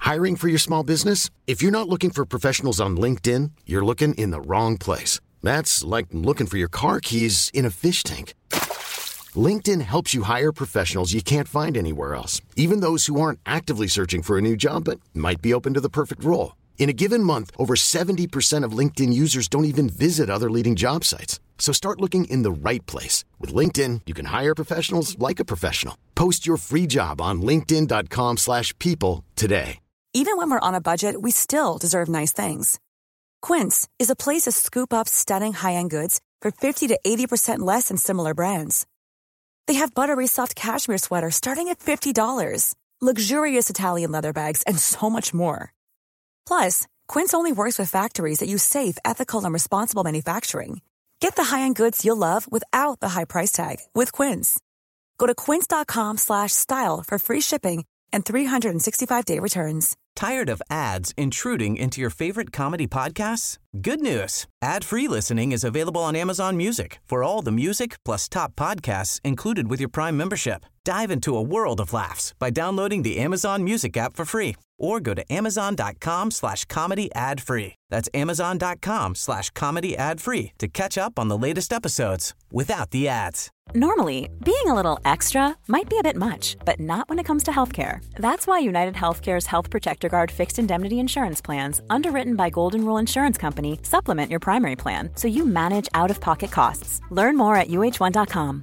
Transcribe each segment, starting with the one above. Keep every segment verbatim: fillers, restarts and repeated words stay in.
Hiring for your small business? If you're not looking for professionals on LinkedIn, you're looking in the wrong place. That's like looking for your car keys in a fish tank. LinkedIn helps you hire professionals you can't find anywhere else, even those who aren't actively searching for a new job but might be open to the perfect role. In a given month, over seventy percent of LinkedIn users don't even visit other leading job sites. So start looking in the right place. With LinkedIn, you can hire professionals like a professional. Post your free job on linkedin.com slash people today. Even when we're on a budget, we still deserve nice things. Quince is a place to scoop up stunning high-end goods for fifty to eighty percent less than similar brands. They have buttery soft cashmere sweaters starting at fifty dollars, luxurious Italian leather bags, and so much more. Plus, Quince only works with factories that use safe, ethical, and responsible manufacturing. Get the high-end goods you'll love without the high price tag with Quince. Go to quince.com slash style for free shipping and three sixty-five day returns. Tired of ads intruding into your favorite comedy podcasts? Good news. Ad-free listening is available on Amazon Music for all the music plus top podcasts included with your Prime membership. Dive into a world of laughs by downloading the Amazon Music app for free or go to amazon.com slash comedy ad free. That's amazon.com slash comedy ad free to catch up on the latest episodes without the ads. Normally, being a little extra might be a bit much, but not when it comes to healthcare. That's why United Healthcare's Health Protector Guard fixed indemnity insurance plans, underwritten by Golden Rule Insurance Company, supplement your primary plan so you manage out-of-pocket costs. Learn more at U H one dot com.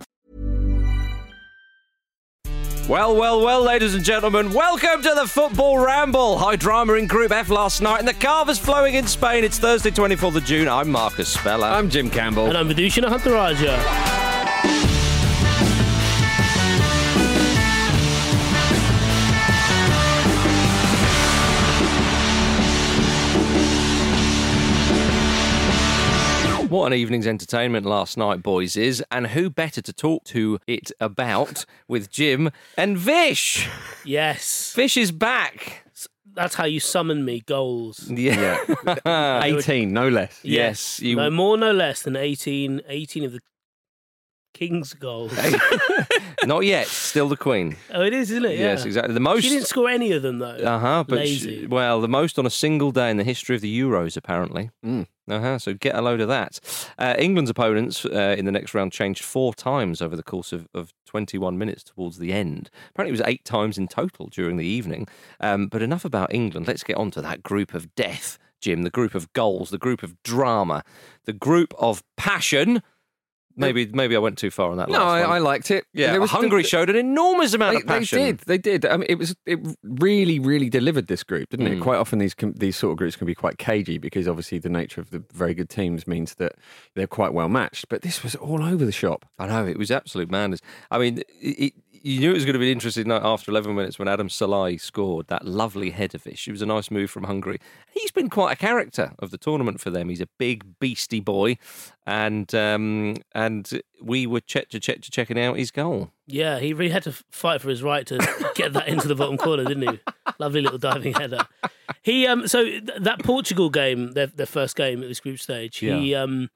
Well, well, well, ladies and gentlemen, welcome to the Football Ramble. High drama in Group F last night, and the carver's flowing in Spain. It's Thursday, twenty-fourth of June. I'm Marcus Speller. I'm Jim Campbell. And I'm Vidushan Huntaraja. What an evening's entertainment last night, boys, is. And who better to talk to it about with Jim and Vish? Yes. Vish is back. That's how you summon me, goals. Yeah. eighteen, no less. Yes. You... No more, no less than eighteen, eighteen of the King's goals. Not yet. Still the Queen. Oh, it is, isn't it? Yeah. Yes, exactly. The most. She didn't score any of them, though. Uh-huh. But Lazy. She, well, the most on a single day in the history of the Euros, apparently. Mm. Uh-huh, so get a load of that. Uh, England's opponents uh, in the next round changed four times over the course of, of twenty-one minutes towards the end. Apparently it was eight times in total during the evening. Um, but enough about England. Let's get on to that group of death, Jim, the group of goals, the group of drama, the group of passion. Maybe maybe I went too far on that No, last I, one. I liked it. Yeah, There was Hungary the, showed an enormous amount they, of passion. They did, they did. I mean, it was it really, really delivered this group, didn't Mm. it? Quite often these com- these sort of groups can be quite cagey because obviously the nature of the very good teams means that they're quite well matched. But this was all over the shop. I know, it was absolute madness. I mean, it, it, you knew it was going to be an interesting night after eleven minutes when Adam Salai scored that lovely header-ish. It was a nice move from Hungary. He's been quite a character of the tournament for them. He's a big, beastie boy. And um, and we were check to check to checking out his goal. Yeah, he really had to fight for his right to get that into the bottom corner, didn't he? Lovely little diving header. He um so th- that Portugal game, their their first game at this group stage. He Yeah. um,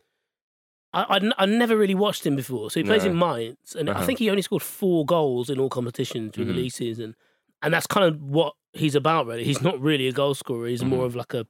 I I'd, I'd never really watched him before. So he plays No. in Mainz, and Uh-huh. I think he only scored four goals in all competitions during Mhm. the league season, and that's kind of what he's about. Really, he's not really a goal scorer. He's more Mhm. of like a.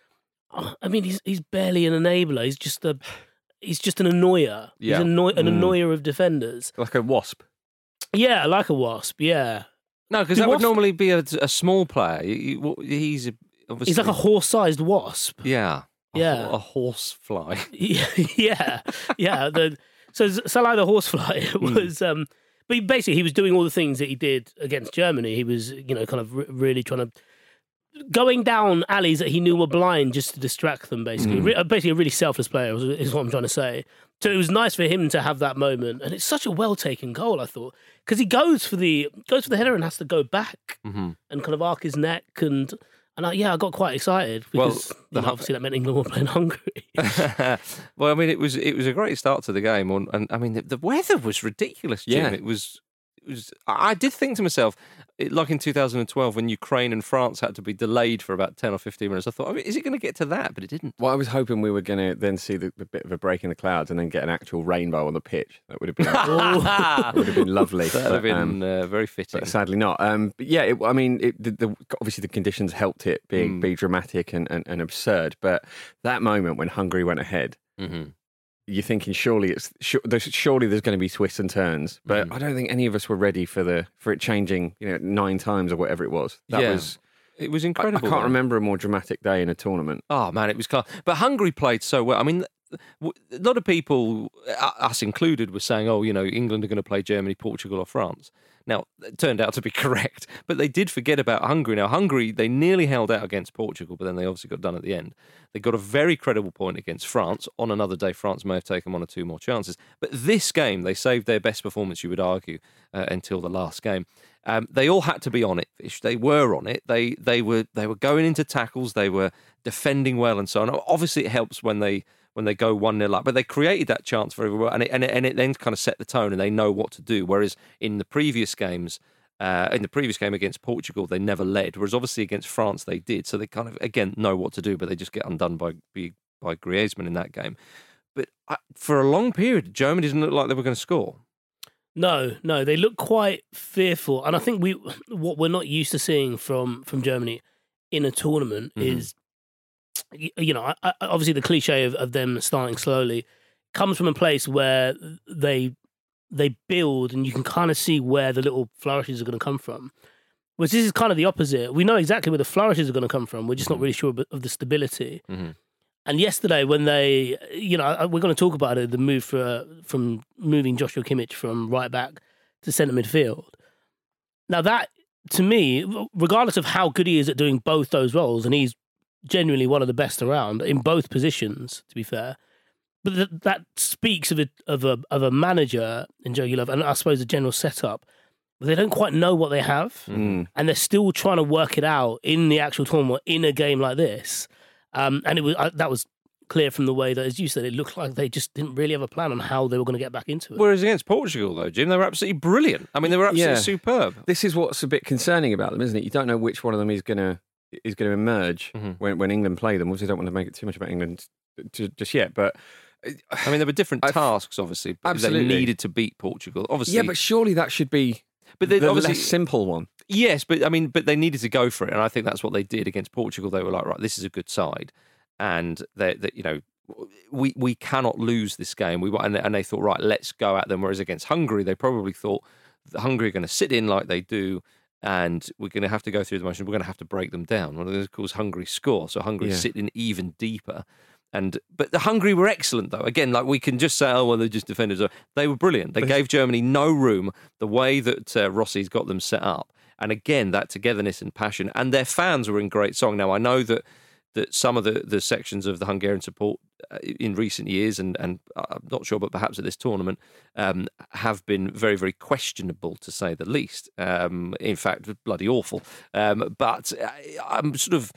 I mean, he's he's barely an enabler. He's just a. He's just an annoyer. Yeah. He's annoy- an Mm. annoyer of defenders. Like a wasp. Yeah, like a wasp. Yeah, No, because The that would wasp- normally be a, a small player. He- he- He's a- obviously... he's like a horse-sized wasp. Yeah. A Yeah. ho- A horse fly. yeah, yeah. The, so Salah the horsefly was, um, but he, basically he was doing all the things that he did against Germany. He was, you know, kind of re- really trying to going down alleys that he knew were blind just to distract them. Basically, Mm. Re- basically a really selfless player is, is what I'm trying to say. So it was nice for him to have that moment, and it's such a well taken goal. I thought because he goes for the goes for the header and has to go back hmm and kind of arc his neck and. And I, yeah, I got quite excited Well, because the you know, hu- obviously that meant England were playing Hungary. Well, I mean, it was it was a great start to the game, and, and I mean, the, the weather was ridiculous, Jim. Yeah. It was it was. I did think to myself, it, like in two thousand twelve when Ukraine and France had to be delayed for about ten or fifteen minutes. I thought, I mean, is it going to get to that? But it didn't. Well, I was hoping we were going to then see the, the bit of a break in the clouds and then get an actual rainbow on the pitch. That would have been that would have been lovely. That would have been um, uh, very fitting. But sadly not. Um, but yeah, it, I mean, it, the, the, obviously the conditions helped it being Mm. be dramatic and, and, and absurd. But that moment when Hungary went ahead. Mm-hmm. You're thinking surely it's there's, surely there's going to be twists and turns, but Mm. I don't think any of us were ready for the for it changing, you know, nine times or whatever it was. That Yeah. was It was I, I incredible. can't though. remember a more dramatic day in a tournament. Oh man, it was class. But Hungary played so well. I mean, w- a lot of people, uh, us included, were saying, "Oh, you know, England are going to play Germany, Portugal, or France." Now, it turned out to be correct, but they did forget about Hungary. Now, Hungary, they nearly held out against Portugal, but then they obviously got done at the end. They got a very credible point against France. On another day, France may have taken one or two more chances. But this game, they saved their best performance, you would argue, uh, until the last game. Um, they all had to be on it. They were on it. They they were they were going into tackles. They were defending well and so on. Obviously, it helps when they when they go one nil up, but they created that chance very well, and it, and it, and it then kind of set the tone, and they know what to do. Whereas in the previous games, uh, in the previous game against Portugal, they never led. Whereas obviously against France, they did. So they kind of again know what to do, but they just get undone by by Griezmann in that game. But I, for a long period, Germany didn't look like they were going to score. No, no, they look quite fearful, and I think we what we're not used to seeing from from Germany in a tournament Mhm. is, y- you know, I, I, obviously the cliche of, of them starting slowly comes from a place where they they build, and you can kind of see where the little flourishes are going to come from. Whereas this is kind of the opposite. We know exactly where the flourishes are going to come from. We're just not really sure of, of the stability. Mm-hmm. And yesterday, when they, you know, we're going to talk about it, the move for, from moving Joshua Kimmich from right back to centre midfield. Now that, to me, regardless of how good he is at doing both those roles, and he's genuinely one of the best around in both positions, to be fair, but th- that speaks of a, of a of a manager in Jogi Löw, and I suppose a general setup. But they don't quite know what they have, Mm. and they're still trying to work it out in the actual tournament in a game like this. Um, and it was uh, that was clear from the way that, as you said, it looked like they just didn't really have a plan on how they were going to get back into it. Whereas against Portugal, though, Jim, they were absolutely brilliant. I mean, they were absolutely Yeah. superb. This is what's a bit concerning about them, isn't it? You don't know which one of them is going to is going to emerge Mhm. when, when England play them. Obviously, I don't want to make it too much about England to, just yet, but I mean, there were different I've- tasks, obviously. But Absolutely. They needed to beat Portugal, obviously. yeah, but surely that should be but they, the obviously, less simple one. yes, but I mean, but they needed to go for it, and I think that's what they did against Portugal. They were like, right, this is a good side, and they, they you know, we we cannot lose this game. We and they, and they thought, right, let's go at them. Whereas against Hungary, they probably thought the Hungary are going to sit in like they do, and we're going to have to go through the motion. We're going to have to break them down. Well, of course, Hungary score, so Hungary Yeah. sit in even deeper. And but the Hungary were excellent though. Again, like we can just say, oh well, they're just defenders. They were brilliant. They gave Germany no room. The way that uh, Rossi's got them set up, and again that togetherness and passion, and their fans were in great song. Now I know that that some of the, the sections of the Hungarian support uh, in recent years, and and I'm not sure, but perhaps at this tournament, um, have been very very questionable to say the least. Um, in fact, bloody awful. Um, but I, I'm sort of.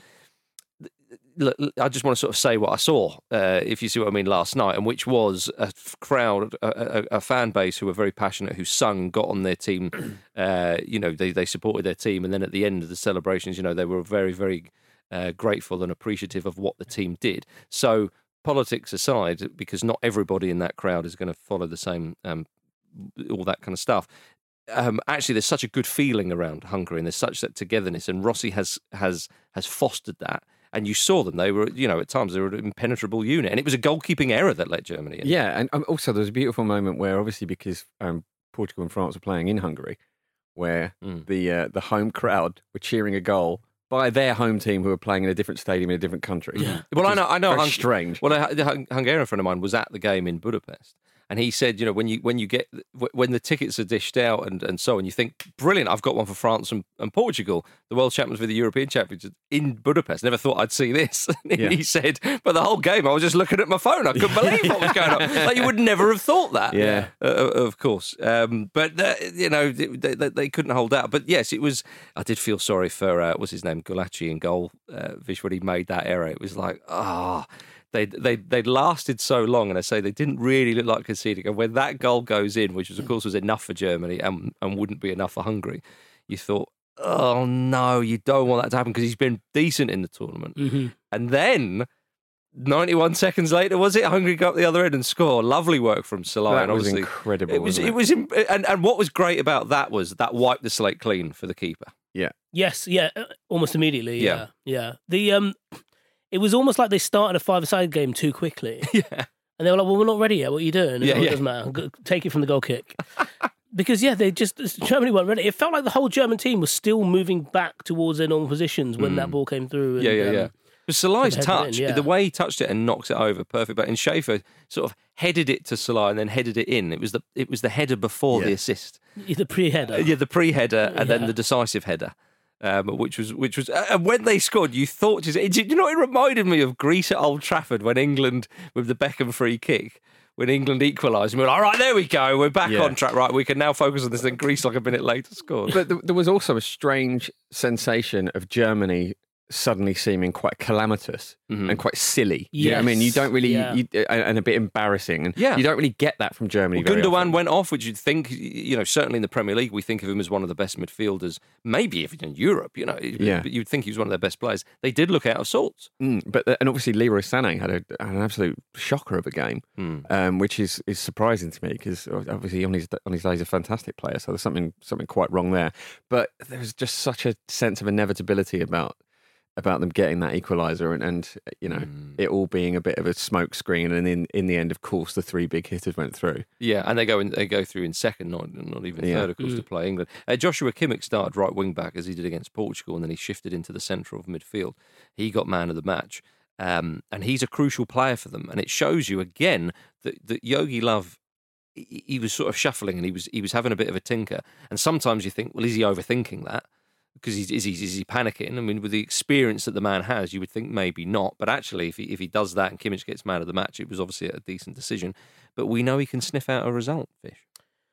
Look, I just want to sort of say what I saw, uh, if you see what I mean, last night, and which was a crowd, a, a, a fan base who were very passionate, who sung, got on their team, uh, you know, they, they supported their team, and then at the end of the celebrations, you know, they were very, very uh, grateful and appreciative of what the team did. So politics aside, because not everybody in that crowd is going to follow the same, um, all that kind of stuff. Um, actually, there's such a good feeling around Hungary, and there's such that togetherness, and Rossi has has has fostered that. And you saw them; they were, you know, at times they were an impenetrable unit, and it was a goalkeeping error that let Germany in. Yeah, and um, also there was a beautiful moment where, obviously, because um, Portugal and France were playing in Hungary, where Mm. the uh, the home crowd were cheering a goal by their home team who were playing in a different stadium in a different country. Yeah. Well, I know, I know. Very Hung- strange. Well, a, the Hung- Hungarian friend of mine was at the game in Budapest, and he said, you know, when you when you get when the tickets are dished out and, and so on, you think, brilliant, I've got one for France and, and Portugal, the world champions with the European champions in Budapest. Never thought I'd see this. And Yeah. he said, but the whole game, I was just looking at my phone. I couldn't believe what was going on. Like you would never have thought that. Yeah. Uh, of course. Um, but uh, you know, they, they, they couldn't hold out. But yes, it was. I did feel sorry for uh, what's his name, Gulaci in goal. Uh, Vish, when he made that error, it was like, ah. Oh, they they they lasted so long, and I say they didn't really look like conceding. And when that goal goes in, which was of course was enough for Germany and and wouldn't be enough for Hungary, you thought, oh no, you don't want that to happen because he's been decent in the tournament. Mm-hmm. And then ninety-one seconds later, was it? Hungary got the other end and score. Lovely work from Salah. That and was obviously, incredible. It was. wasn't It was. And and what was great about that was that wiped the slate clean for the keeper. Yeah. Yes, yeah, uh, almost immediately. Yeah. Yeah, yeah. The um, it was almost like they started a five-a-side game too quickly. Yeah. And they were like, "Well, we're not ready yet. What are you doing?" And Yeah, like, yeah. It doesn't matter. Go- Take it from the goal kick. Because yeah, they just Germany weren't ready. It felt like the whole German team was still moving back towards their normal positions when that ball came through. And, Yeah, yeah, um, yeah. But Salah's headed in, touch, yeah. the way he touched it and knocks it over, perfect. But and Schaefer sort of headed it to Salah and then headed it in. It was the it was the header before Yeah. the assist. The pre-header. Uh, yeah, the pre-header and then Yeah. the decisive header, um, which was which was. Uh, and when they scored, you thought, just, it, you know, it reminded me of Greece at Old Trafford when England with the Beckham free kick. When England equalised, and we were like, all right, there we go, we're back Yeah. on track. Right, we can now focus on this. Then Greece, like a minute later, scored. But th- there was also a strange sensation of Germany suddenly seeming quite calamitous Mhm. and quite silly. You know what I mean, you Yes, don't really, yeah. you, and and a bit embarrassing. And Yeah. you don't really get that from Germany. Well, very Gundogan often. went off, which you'd think, you know, certainly in the Premier League, we think of him as one of the best midfielders, maybe even in Europe, you know, Yeah. but you'd think he was one of their best players. They did look out of sorts. Mm, but and obviously Leroy Sané had, a, had an absolute shocker of a game, Hmm. um, which is, is surprising to me because obviously on his on his day he's a fantastic player. So there's something something quite wrong there. But there was just such a sense of inevitability about about them getting that equaliser and, and you know Hmm. it all being a bit of a smoke screen. And in in the end, of course, the three big hitters went through. Yeah, and they go in, they go through in second, not not even Yeah. third, of course, to play England. Uh, Joshua Kimmich started right wing back as he did against Portugal, and then he shifted into the centre of midfield. He got man of the match, um, and he's a crucial player for them. And it shows you again that that Yogi Love. He he was sort of shuffling, and he was he was having a bit of a tinker. And sometimes you think, well, is he overthinking that? Because he's, is he is he panicking? I mean, with the experience that the man has, you would think maybe not. But actually, if he if he does that and Kimmich gets man of the match, it was obviously a decent decision. But we know he can sniff out a result, Fish.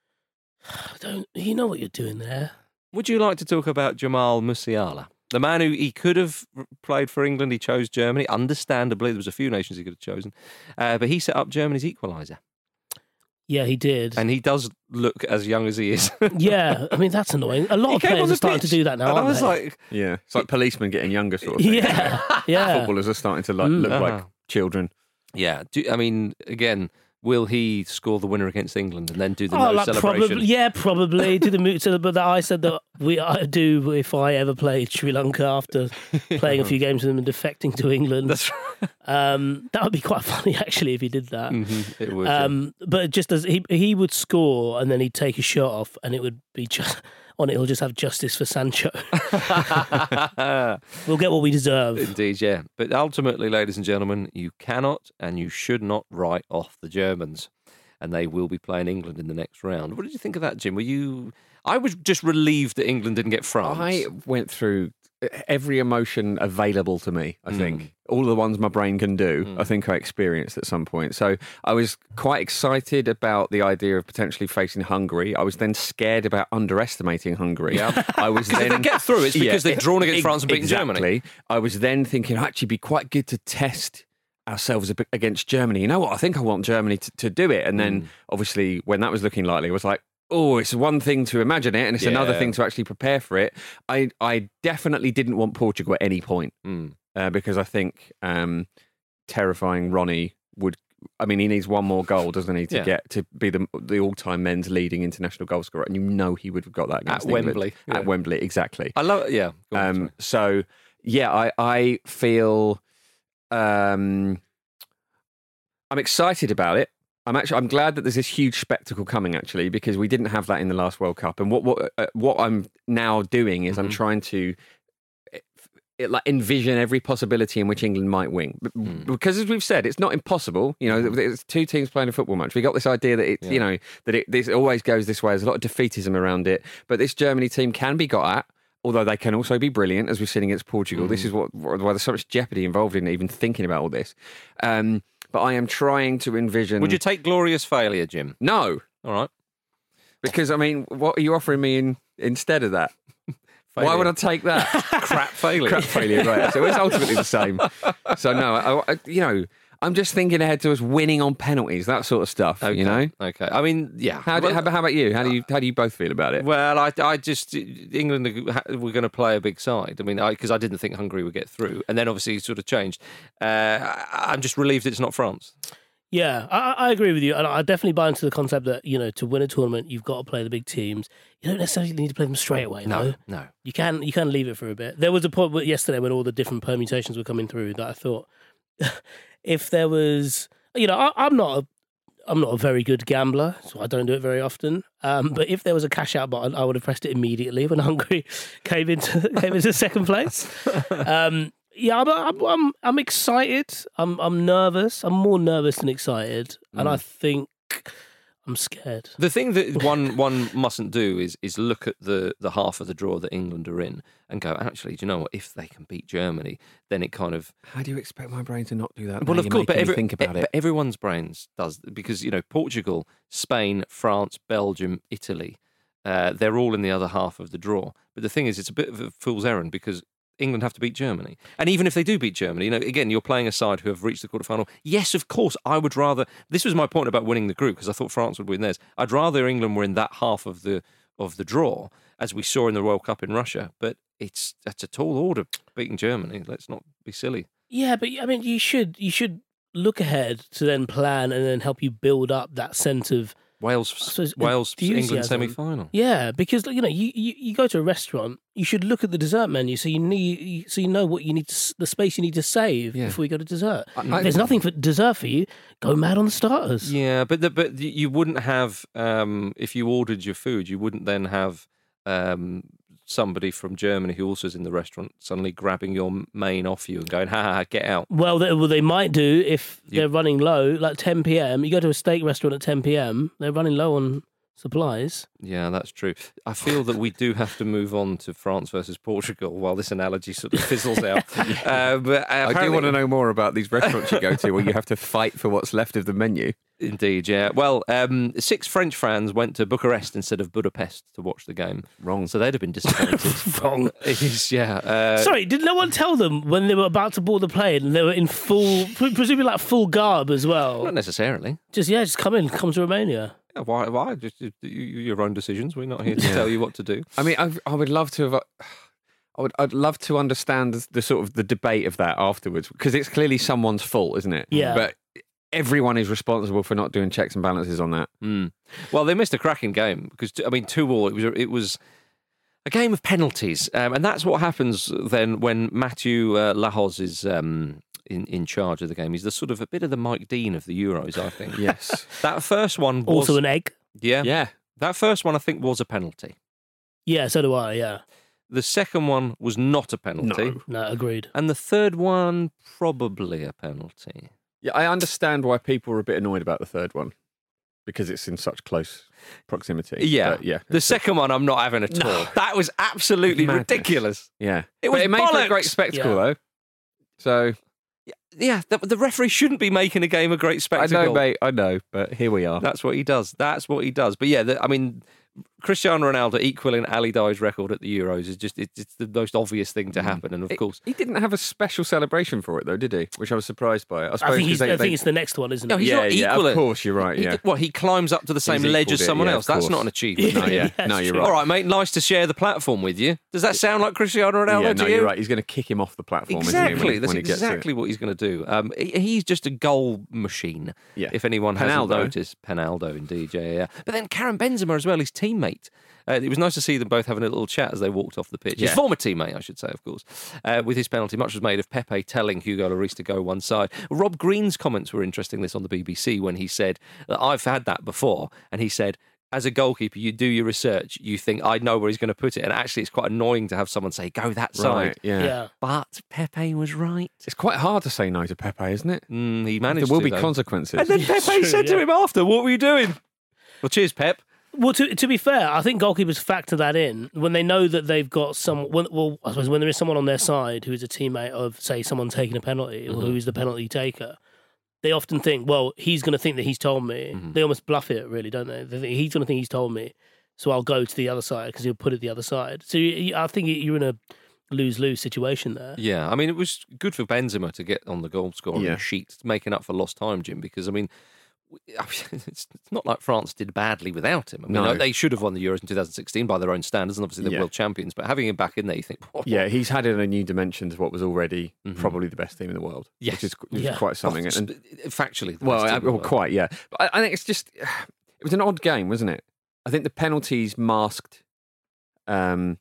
Don't you know what you're doing there? Would you like to talk about Jamal Musiala, the man who he could have played for England? He chose Germany. Understandably, there was a few nations he could have chosen, uh, but he set up Germany's equaliser, Yeah, he did. and he does look as young as he is. Yeah, I mean that's annoying. A lot He of came on players the are starting pitch, to do that now. and I aren't was they? like, Yeah, it's like policemen getting younger, sort of thing. yeah, yeah. Footballers are starting to like Mm. look like Uh-huh. children. yeah. Do, I mean, again, will he score the winner against England and then do the Oh, no like celebration? probably, yeah, probably do the moot. But that I said that we I do if I ever played Sri Lanka after playing a few games with them and defecting to England. That's right. Um, that would be quite funny actually if he did that. Mhm, it would. yeah. Um, but just as he he would score and then he'd take a shot off and it would be just on it. He'll just have justice for Sancho. We'll get what we deserve. Indeed, yeah. But ultimately, ladies and gentlemen, you cannot and you should not write off the Germans. And they will be playing England in the next round. What did you think of that, Jim? Were you... I was just relieved that England didn't get France. I went through every emotion available to me, I think. Mm. All the ones my brain can do, Mm. I think I experienced at some point. So I was quite excited about the idea of potentially facing Hungary. I was then scared about underestimating Hungary. Yeah. I was Because if then they get through, it's because Yeah, they've drawn against ex- France and beaten exactly. Germany. I was then thinking, "Oh, actually, it'd be quite good to test ourselves a bit against Germany. You know what? I think I want Germany to, to do it." And then, Mm. obviously, when that was looking likely, it was like, oh, it's one thing to imagine it, and it's another Yeah. thing to actually prepare for it. I, I definitely didn't want Portugal at any point Mm. uh, because I think um, terrifying Ronnie would. I mean, he needs one more goal, doesn't he, to Yeah. get to be the the all time men's leading international goal scorer? And you know he would have got that against At England. Wembley. Yeah. At Wembley, exactly. I love it, yeah. Go on, Um, sorry. so yeah, I I feel um, I'm excited about it. I'm actually I'm glad that there's this huge spectacle coming actually because we didn't have that in the last World Cup. And what what uh, what I'm now doing is I'm Mhm. trying to it, like envision every possibility in which England might win. B- Mm. Because as we've said, it's not impossible. You know, there's two teams playing a football match. We got this idea that it's Yeah. you know that it this always goes this way. There's a lot of defeatism around it, but this Germany team can be got at. Although they can also be brilliant, as we've seen against Portugal. Mm. This is what why there's so much jeopardy involved in even thinking about all this. Um, but I am trying to envision. Would you take glorious failure, Jim? No, All right. because I mean, what are you offering me in instead of that? Why Failure. would I take that? Crap failure. Crap failure, right? So it's ultimately the same. So no, I, I, you know, I'm just thinking ahead to us winning on penalties, that sort of stuff. Okay. You know. Okay. I mean, yeah. How, do, Well, how, how about you? How do you how do you both feel about it? Well, I, I just England were going to play a big side. I mean, because I, I didn't think Hungary would get through, and then obviously it sort of changed. Uh, I, I'm just relieved it's not France. Yeah, I, I agree with you, and I definitely buy into the concept that, you know, to win a tournament, you've got to play the big teams. You don't necessarily need to play them straight away. No, no, no. You can you can leave it for a bit. There was a point yesterday when all the different permutations were coming through that I thought, if there was, you know, I, I'm not a I'm not a very good gambler, so I don't do it very often. Um, but if there was a cash out button, I would have pressed it immediately when Hungary came into came into second place. Um, Yeah, I'm, I'm, I'm, I'm excited. I'm, I'm nervous. I'm more nervous than excited, and I think I'm scared. The thing that one one mustn't do is is look at the, the half of the draw that England are in and go, actually, do you know what? If they can beat Germany, then it kind of. How do you expect my brain to not do that? Well, now of you're course, but, making me every, think about but it. everyone's brains does, because you know Portugal, Spain, France, Belgium, Italy, uh, they're all in the other half of the draw. But the thing is, it's a bit of a fool's errand because England have to beat Germany. And even if they do beat Germany, you know, again, you're playing a side who have reached the quarterfinal. Yes, of course, I would rather... This was my point about winning the group, because I thought France would win theirs. I'd rather England were in that half of the of the draw, as we saw in the World Cup in Russia. But it's that's a tall order, beating Germany. Let's not be silly. Yeah, but I mean, you should you should look ahead to then plan and then help you build up that sense of Wales, suppose Wales, England enthusiasm. semi-final. Yeah, because you know, you, you, you go to a restaurant, you should look at the dessert menu so you need so you know what you need to, the space you need to save Yeah. before you go to dessert. I- if there's nothing for dessert for you, go mad on the starters. Yeah, but the, but you wouldn't have um, if you ordered your food, you wouldn't then have um, somebody from Germany who also is in the restaurant suddenly grabbing your main off you and going, "Ha ha, ha get out." Well, they, well, they might do if You- they're running low, like ten p.m. You go to a steak restaurant at ten p.m. They're running low on supplies. Yeah, that's true. I feel that we do have to move on to France versus Portugal while this analogy sort of fizzles out. uh, but uh, I do apparently- want to know more about these restaurants you go to where you have to fight for what's left of the menu. Indeed, yeah. Well, um, six French fans went to Bucharest instead of Budapest to watch the game. Wrong. So they'd have been disappointed. Wrong. It is, yeah. Uh, Sorry, did no one tell them when they were about to board the plane and they were in full, pre- presumably like full garb as well? Not necessarily. Just, yeah, just come in, come to Romania. Yeah, why? Why? Just you, you- your own decisions. We're not here to tell you what to do. I mean, I, I would love to have. I would. I'd love to understand the, the sort of the debate of that afterwards, because it's clearly someone's fault, isn't it? Yeah. But everyone is responsible for not doing checks and balances on that. Mm. Well, they missed a cracking game because I mean, two all. It was. It was a game of penalties, um, and that's what happens then when Mathieu uh, Lahoz is. Um, In, in charge of the game. He's the sort of a bit of the Mike Dean of the Euros, I think. Yes. That first one was Also an egg. yeah, Yeah. That first one I think was a penalty. Yeah, so do I, yeah. The second one was not a penalty, No, no, agreed. and the third one probably a penalty. Yeah, I understand why people are a bit annoyed about the third one, because it's in such close proximity. Yeah, But yeah. The second one I'm not having at all. That was absolutely Madness. ridiculous. Yeah. It But was it made for a great bollocks. spectacle, Yeah. though. So Yeah, the, the referee shouldn't be making a game a great I spectacle. know, mate. I know, but here we are. That's what he does. That's what he does. But yeah, the, I mean, Cristiano Ronaldo equaling Ali Dye's record at the Euros is just it's, it's the most obvious thing to happen. And of It- course, he didn't have a special celebration for it, though, did he? Which I was surprised by. I, I suppose think, he's, 'cause they, I think they- it's the next one, isn't No, it? he's yeah, not yeah, equal of it. course, you're right. he, Yeah, well, he climbs up to the same He's ledge equalled as it, someone yeah, else. of That's course. not an achievement. no, yeah, Yeah, no, it's you're true. right. All right, mate. Nice to share the platform with you. Does that sound like Cristiano Ronaldo Yeah, to no, you? you're right. He's going to kick him off the platform. Isn't Exactly. he, when, That's when he gets to it. exactly what he's going to do. Um, he- he's just a goal machine. Yeah. If anyone hasn't Penaldo. noticed, Penaldo, indeed. Yeah, yeah, yeah. But then Karim Benzema as well, his teammate. Uh, it was nice to see them both having a little chat as they walked off the pitch. His Yeah. former teammate, I should say, of course. Uh, with his penalty, much was made of Pepe telling Hugo Lloris to go one side. Rob Green's comments were interesting. This on the B B C when he said that I've had that before, and he said, as a goalkeeper, you do your research. You think, I know where he's going to put it. And actually, it's quite annoying to have someone say, go that side. Right, yeah. Yeah. But Pepe was right. It's quite hard to say no to Pepe, isn't it? Mm, he managed There will to, be though. consequences. And then Pepe true, said to yeah. him after, what were you doing? Well, cheers, Pep. Well, to, to be fair, I think goalkeepers factor that in when they know that they've got some. When, well, I suppose when there is someone on their side who is a teammate of, say, someone taking a penalty or who is the penalty taker, they often think, well, he's going to think that he's told me. They almost bluff it, really, don't they? They think he's going to think he's told me, so I'll go to the other side because he'll put it the other side. So you, you- I think you're in a lose-lose situation there. Yeah, I mean, it was good for Benzema to get on the goal scoring Yeah. sheet, making up for lost time, Jim, because, I mean, I mean, it's not like France did badly without him. I mean, No. they should have won the Euros in two thousand sixteen by their own standards, and obviously they're Yeah. world champions, but having him back in there, you think, whoa, Yeah, he's had in a new dimension to what was already Mhm. probably the best team in the world, Yes. which is, which is Yeah. quite something. oh, And, factually, the well, best I, team in the well, world. quite, yeah. But I, I think it's just, it was an odd game, wasn't it? I think the penalties masked um,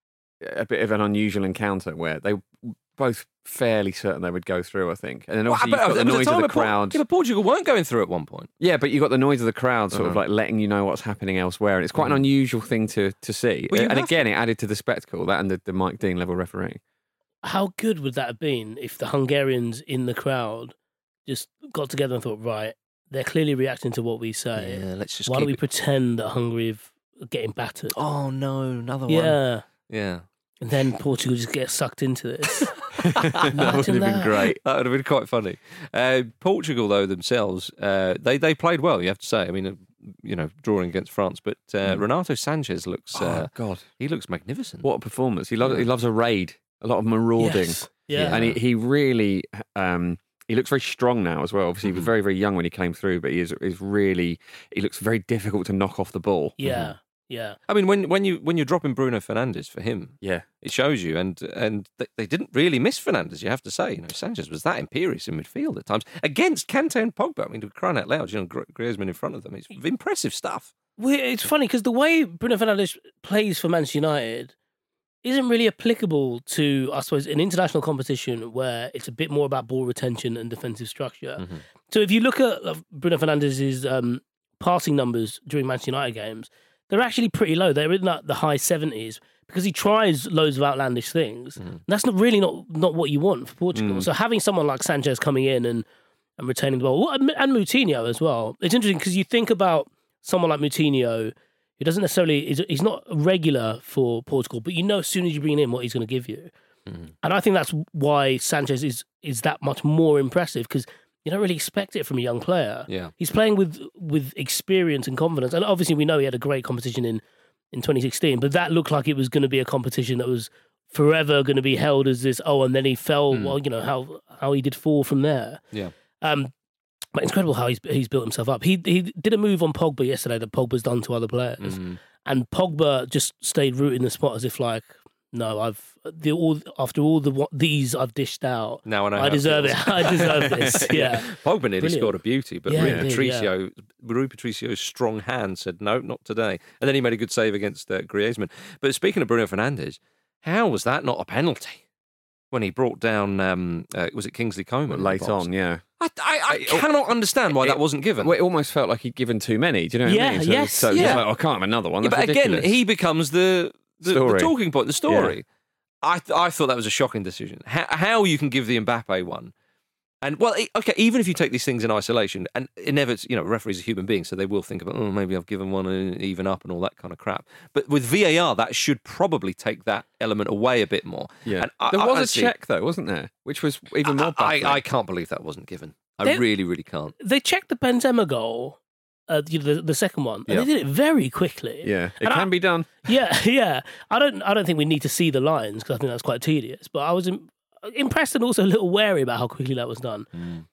a bit of an unusual encounter where they were both fairly certain they would go through, I think. And then Well, obviously but you've got there the was a noise time of the where Por- crowd. Yeah, but Portugal weren't going through at one point. Yeah, but you got the noise of the crowd sort of Uh-huh. like letting you know what's happening elsewhere. And it's quite an Mhm. unusual thing to, to see. Well, you and have again, it added to the spectacle, that and the, the Mike Dean level refereeing. How good would that have been if the Hungarians in the crowd just got together and thought, right, they're clearly reacting to what we say. Yeah, let's just Why keep don't we it- pretend that Hungary are getting battered? Oh, no, another one. yeah. Yeah. And then Portugal just gets sucked into this. that would have Imagine been that. great. That would have been quite funny. Uh, Portugal, though, themselves, uh, they, they played well, you have to say. I mean, uh, you know, drawing against France, but uh, Mm. Renato Sanchez looks, uh, Oh, God. he looks magnificent. What a performance. He loves, Yeah. he loves a raid, a lot of marauding. Yes. Yeah. And he, he really, um, he looks very strong now as well. Obviously, he was Mhm. very, very young when he came through, but he is, is really, he looks very difficult to knock off the ball. Yeah. Yeah. I mean, when when you when you're dropping Bruno Fernandes for him, Yeah. it shows you, and and they, they didn't really miss Fernandes. You have to say, you know, Sanchez was that imperious in midfield at times against Kante and Pogba. I mean, to crying out loud, you know, Gr- Griezmann in front of them. It's impressive stuff. Well, it's funny because the way Bruno Fernandes plays for Manchester United isn't really applicable to, I suppose, an international competition where it's a bit more about ball retention and defensive structure. Mhm. So if you look at uh, Bruno Fernandes' um, passing numbers during Manchester United games, they're actually pretty low. They're in like the high seventies because he tries loads of outlandish things. Mhm. That's not really not not what you want for Portugal. Mm. So having someone like Sanchez coming in and, and retaining the ball, and and Moutinho as well. It's interesting because you think about someone like Moutinho, who doesn't necessarily, he's, he's not a regular for Portugal, but you know as soon as you bring him in what he's going to give you. Mhm. And I think that's why Sanchez is is that much more impressive because you don't really expect it from a young player. Yeah. He's playing with with experience and confidence. And obviously we know he had a great competition in, in twenty sixteen, but that looked like it was going to be a competition that was forever going to be held as this, oh, and then he fell, Mm. well, you know, how how he did fall from there. Yeah. Um, but it's incredible how he's he's built himself up. He he did a move on Pogba yesterday that Pogba's done to other players. Mhm. And Pogba just stayed rooted in the spot as if like, no, I've the all after all the what these I've dished out. Now I know. I how it deserve feels. it. I deserve this. Yeah. Pogba nearly Brilliant. scored a beauty, but Yeah, Rui he did, Patricio, Rui Patricio's strong hand said no, not today. And then he made a good save against uh, Griezmann. But speaking of Bruno Fernandes, how was that not a penalty when he brought down? Um, uh, was it Kingsley Coman in the Late box? on, yeah. I, I, I cannot understand why It- that wasn't given. Well, it almost felt like he'd given too many. Do you know what Yeah, I mean? So, yes, so yeah. he's like, oh, I can't have another one. Yeah, That's but again, ridiculous. he becomes the the, the Story. talking point, the story. I th- I thought that was a shocking decision. How, how you can give the Mbappe one, and well, e- okay, even if you take these things in isolation, and inevitably, you know, referees are human beings, so they will think about, oh, maybe I've given one and even up and all that kind of crap. But with V A R, that should probably take that element away a bit more. Yeah. And I, there I was actually- a check, though, wasn't there? Which was even more I, baffling. I, I can't believe that wasn't given. I They- really, really can't. They checked the Benzema goal, uh, you know, the, the second one, and Yeah. they did it very quickly. Yeah, it And can I- be done. Yeah, yeah. I don't. I don't think we need to see the lines because I think that's quite tedious. But I was im- impressed and also a little wary about how quickly that was done.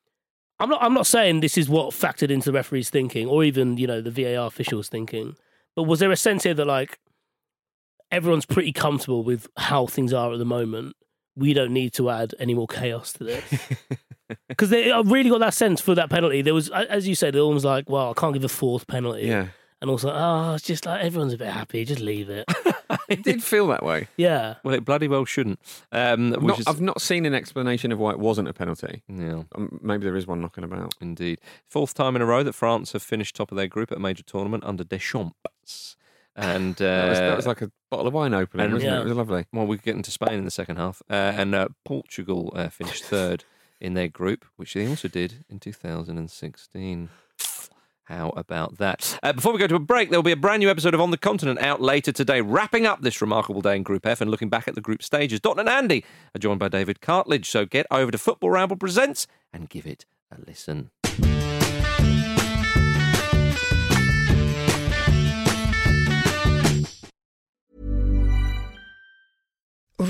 I'm not. I'm not saying this is what factored into the referee's thinking, or even you know the V A R officials' thinking. But was there a sense here that like everyone's pretty comfortable with how things are at the moment? We don't need to add any more chaos to this. Because they I really got that sense for that penalty. There was, as you said, it was like, well, I can't give a fourth penalty. Yeah. And also, oh, it's just like everyone's a bit happy. Just leave it. It did feel that way. Yeah. Well, it bloody well shouldn't. Um, I've which not, is, I've not seen an explanation of why it wasn't a penalty. yeah. Um, maybe there is one knocking about. Indeed. Fourth time in a row that France have finished top of their group at a major tournament under Deschamps. And uh, That was, that was like a bottle of wine opening, and- wasn't Yeah. it? It was lovely. well, we get into Spain in the second half. Uh, and uh, Portugal uh, finished third in their group, which they also did in two thousand sixteen. How about that? Uh, before we go to a break, there will be a brand new episode of On the Continent out later today, wrapping up this remarkable day in Group F and looking back at the group stages. Dot and Andy are joined by David Cartledge, so get over to Football Ramble Presents and give it a listen.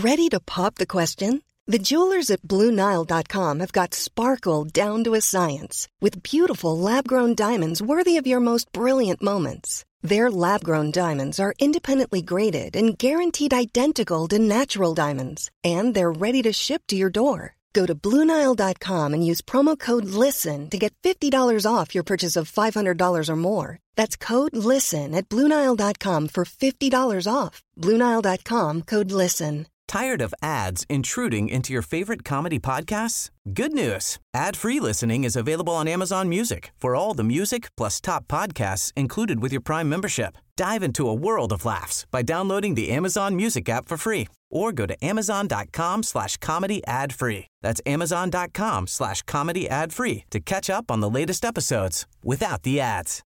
Ready to pop the question? The jewelers at Blue Nile dot com have got sparkle down to a science with beautiful lab-grown diamonds worthy of your most brilliant moments. Their lab-grown diamonds are independently graded and guaranteed identical to natural diamonds, and they're ready to ship to your door. Go to Blue Nile dot com and use promo code LISTEN to get fifty dollars off your purchase of five hundred dollars or more. That's code LISTEN at Blue Nile dot com for fifty dollars off. Blue Nile dot com, code LISTEN. Tired of ads intruding into your favorite comedy podcasts? Good news. Ad-free listening is available on Amazon Music for all the music plus top podcasts included with your Prime membership. Dive into a world of laughs by downloading the Amazon Music app for free or go to amazon.com slash comedy ad free. That's amazon.com slash comedy ad free to catch up on the latest episodes without the ads.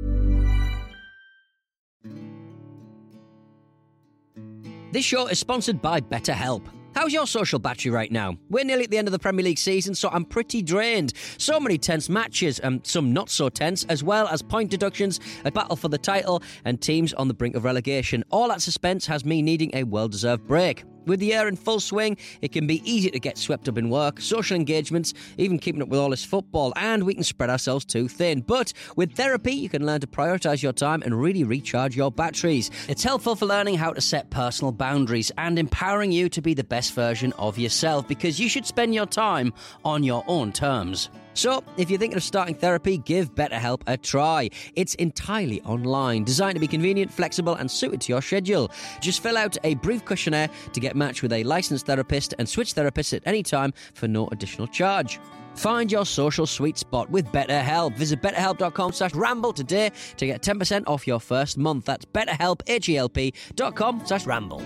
This show is sponsored by BetterHelp. How's your social battery right now? We're nearly at the end of the Premier League season, so I'm pretty drained. So many tense matches, and some not so tense, as well as point deductions, a battle for the title, and teams on the brink of relegation. All that suspense has me needing a well-deserved break. With the year in full swing, it can be easy to get swept up in work, social engagements, even keeping up with all this football, and we can spread ourselves too thin. But with therapy, you can learn to prioritise your time and really recharge your batteries. It's helpful for learning how to set personal boundaries and empowering you to be the best version of yourself, because you should spend your time on your own terms. So, if you're thinking of starting therapy, give BetterHelp a try. It's entirely online, designed to be convenient, flexible, and suited to your schedule. Just fill out a brief questionnaire to get matched with a licensed therapist and switch therapists at any time for no additional charge. Find your social sweet spot with BetterHelp. Visit betterhelp.com slash ramble today to get ten percent off your first month. That's betterhelp, H-E-L-P dot com slash ramble.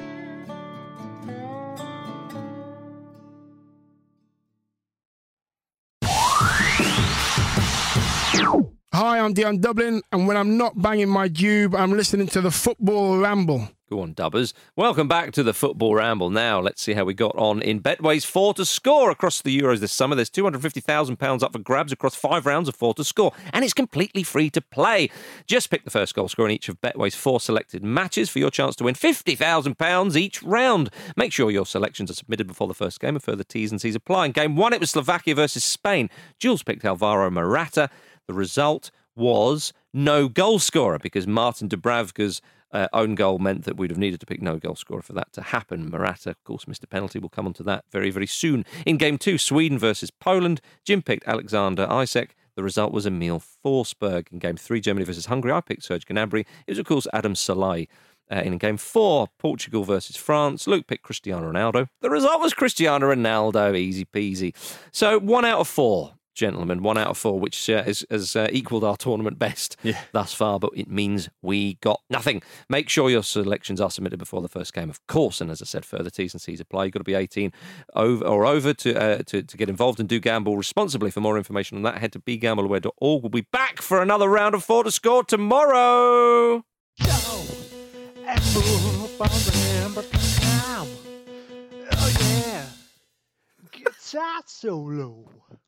Hi, I'm Dion Dublin, and when I'm not banging my dube, I'm listening to the Football Ramble. Go on, Dubbers. Welcome back to the Football Ramble. Now, let's see how we got on in Betway's four to score across the Euros this summer. There's two hundred fifty thousand pounds up for grabs across five rounds of four to score, and it's completely free to play. Just pick the first goal scorer in each of Betway's four selected matches for your chance to win fifty thousand pounds each round. Make sure your selections are submitted before the first game, and further T's and C's apply. In game one, it was Slovakia versus Spain. Jules picked Alvaro Morata. The result was no goal scorer because Martin Dubravka's uh, own goal meant that we'd have needed to pick no goal scorer for that to happen. Morata, of course, missed a penalty. We'll come on to that very, very soon. In game two, Sweden versus Poland. Jim picked Alexander Isak. The result was Emil Forsberg. In game three, Germany versus Hungary, I picked Serge Gnabry. It was, of course, Adam Salai. Uh, in game four, Portugal versus France, Luke picked Cristiano Ronaldo. The result was Cristiano Ronaldo, easy peasy. So one out of four. Gentlemen, one out of four, which uh, has, has uh, equalled our tournament best yeah. thus far, but it means we got nothing. Make sure your selections are submitted before the first game, of course, and as I said, further T's and C's apply. You've got to be eighteen over, or over to, uh, to to get involved and do gamble responsibly. For more information on that, head to be gamble aware dot org. We'll be back for another round of four to score tomorrow. Go and move on the time. Oh, yeah. Guitar solo.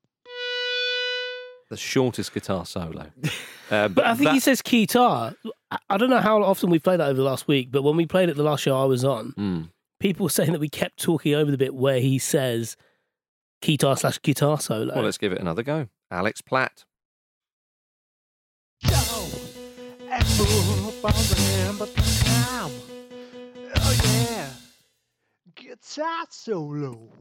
The shortest guitar solo. Uh, but, but I think that... he says guitar. I don't know how often we played that over the last week, but when we played it the last show I was on, mm. people were saying that we kept talking over the bit where he says guitar slash guitar solo. Well, let's give it another go. Alex Platt. Go and move on the time. Oh, yeah. Guitar solo.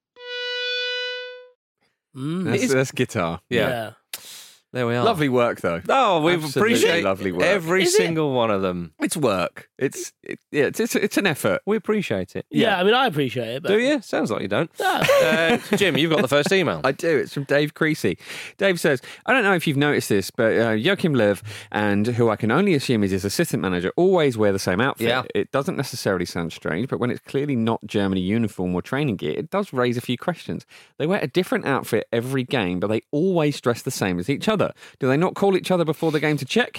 Mm. That's, that's guitar. Yeah. yeah. There we are. Lovely work, though. Oh, we appreciate lovely work. every Is single it? one of them. It's work. It's it, yeah. It's, it's it's an effort. We appreciate it. Yeah, yeah I mean, I appreciate it. But... Do you? Sounds like you don't. No. uh, Jim, you've got the first email. I do. It's from Dave Creasy. Dave says, I don't know if you've noticed this, but uh, Joachim Löw, and who I can only assume is his assistant manager, always wear the same outfit. Yeah. It doesn't necessarily sound strange, but when it's clearly not Germany uniform or training gear, it does raise a few questions. They wear a different outfit every game, but they always dress the same as each other. Do they not call each other before the game to check?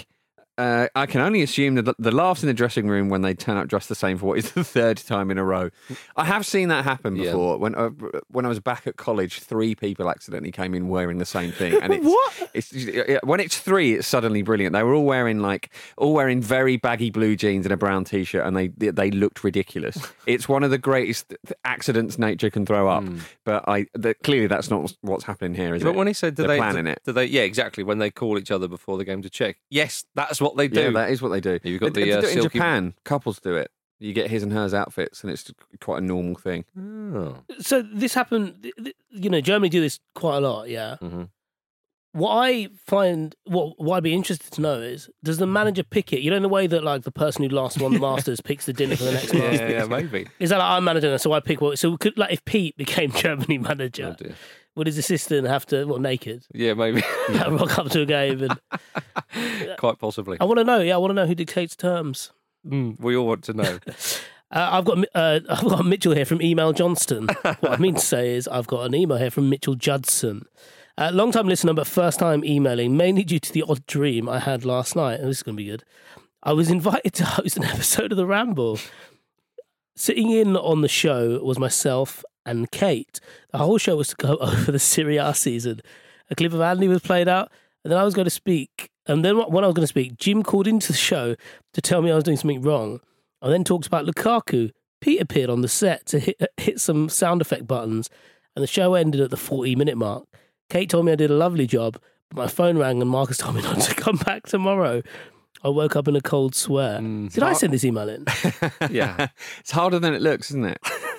uh, I can only assume that the laughs in the dressing room when they turn up dressed the same for what is the third time in a row. I have seen that happen before. Yeah. When uh, when I was back at college, three people accidentally came in wearing the same thing. And it's, what? It's, when it's three, it's suddenly brilliant. They were all wearing like all wearing very baggy blue jeans and a brown t-shirt, and they they looked ridiculous. It's one of the greatest accidents nature can throw up. Mm. But I the, clearly that's not what's happening here, is but it? But when he said, "Do They're they planning do, it?" Do they? Yeah, exactly. When they call each other before the game to check. Yes, that's what they do. Yeah, that is what they do. You've got they, the they uh, do it in silky... Japan. Couples do it. You get his and hers outfits, and it's quite a normal thing. Oh. So this happened. You know, Germany do this quite a lot. Yeah. Mm-hmm. What I find, what what I'd be interested to know is, does the manager pick it? You know, in the way that like the person who last won the Masters picks the dinner for the next Masters. Yeah, yeah, maybe. Is that like I'm managing, so I pick what? So could like if Pete became Germany manager, oh, would his assistant have to well naked? Yeah, maybe rock up to a game and quite possibly. I want to know. Yeah, I want to know who dictates terms. Mm, we all want to know. Uh, I've got uh, I've got Mitchell here from Email Johnston. What I mean to say is I've got an email here from Mitchell Judson. Uh, long time listener, but first time emailing, mainly due to the odd dream I had last night. Oh, this is going to be good. I was invited to host an episode of The Ramble. Sitting in on the show was myself and Kate. The whole show was to go over the Serie A season. A clip of Andy was played out, and then I was going to speak. And then when I was going to speak, Jim called into the show to tell me I was doing something wrong. I then talked about Lukaku. Pete appeared on the set to hit, hit some sound effect buttons, and the show ended at the forty-minute mark. Kate told me I did a lovely job, but my phone rang and Marcus told me not to come back tomorrow. I woke up in a cold sweat. Mm, did I send this email in? Yeah. It's harder than it looks, isn't it?